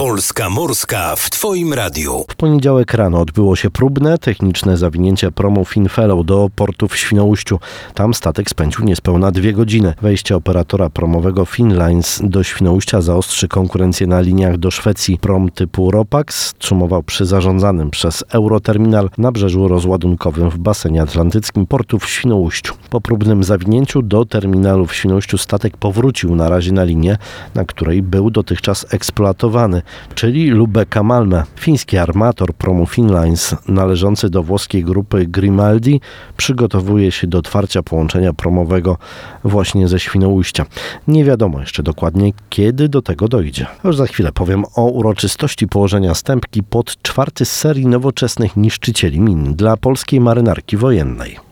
Polska Morska w Twoim radiu. W poniedziałek rano odbyło się próbne, techniczne zawinięcie promu Finfellow do portu w Świnoujściu. Tam statek spędził niespełna 2 godziny. Wejście operatora promowego Finnlines do Świnoujścia zaostrzy konkurencję na liniach do Szwecji. Prom typu Ropax trzymował przy zarządzanym przez Euroterminal na brzeżu rozładunkowym w basenie atlantyckim portu w Świnoujściu. Po próbnym zawinięciu do terminalu w Świnoujściu statek powrócił na razie na linię, na której był dotychczas eksploatowany, czyli Lubecka-Malmö. Fiński armator promu Finnlines, należący do włoskiej grupy Grimaldi, przygotowuje się do otwarcia połączenia promowego właśnie ze Świnoujścia. Nie wiadomo jeszcze dokładnie, kiedy do tego dojdzie. Już za chwilę powiem o uroczystości położenia stępki pod 4. z serii nowoczesnych niszczycieli min dla polskiej marynarki wojennej.